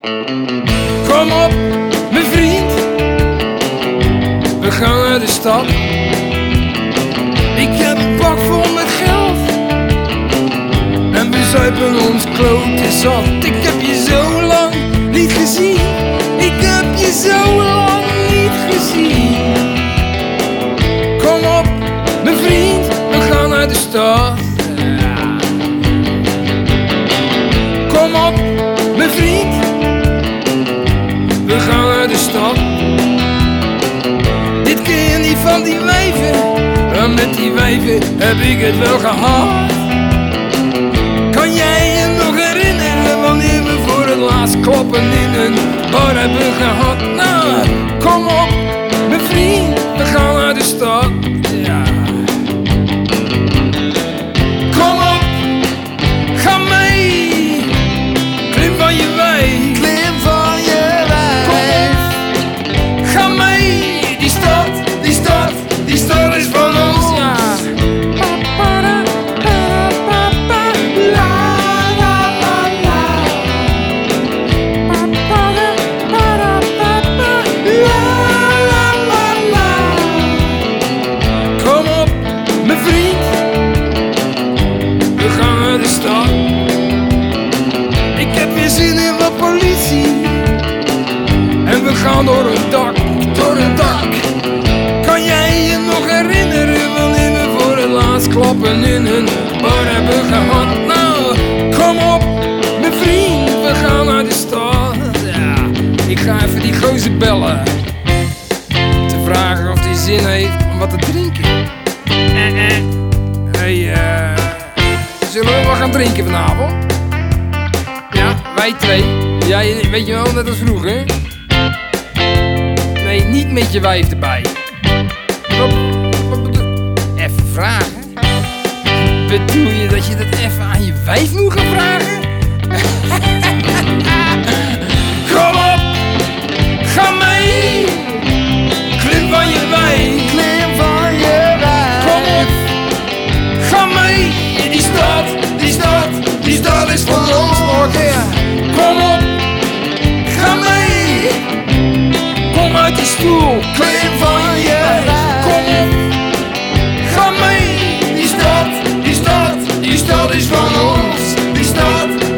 Kom op, mijn vriend, we gaan naar de stad. Ik heb een bak vol met geld en we zuipen ons klote zat. Ik heb je zo lang niet gezien, ik heb je zo lang niet gezien. Kom op, mijn vriend, we gaan naar de stad. Kom op, mijn vriend, we gaan naar de stad. Dit keer niet van die wijven, want met die wijven heb ik het wel gehad. Kan jij je nog herinneren wanneer we voor het laatst klappen in een bar hebben gehad? Nou, kom op, mijn vriend, we gaan naar de stad. Ja. Kom op, ga mee, klim van je wijk. Klim van je wijk. Ga mee, die stad is van ons, ja. Kom op, mijn vriend, we gaan naar de stad. Ik heb weer zin in wat politie en we gaan door het dak, door het dak. Kan jij je nog herinneren wanneer we voor het laatst klappen in een bar hebben gehad? Nou, kom op, mijn vriend, we gaan naar de stad. Ja, ik ga even die gozer bellen, te vragen of hij zin heeft om wat te drinken. Hey, zullen we wat gaan drinken vanavond? Ja, wij twee. Ja, weet je wel, net als vroeger. Nee, niet met je wijf erbij. Even vragen? Bedoel je dat je dat even aan je wijf moet gaan vragen? Kom op, ga mee, klim van je wijk. Klim van je wijk. Kom op, ga mee, die stad is van ons nog. Kom op, ga mee, kom uit die stoel. Klim van je wijk. Kom op, ga mee, die stad is van ons. Die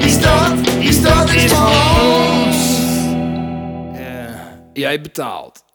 stad is van ons. Ja, jij betaalt.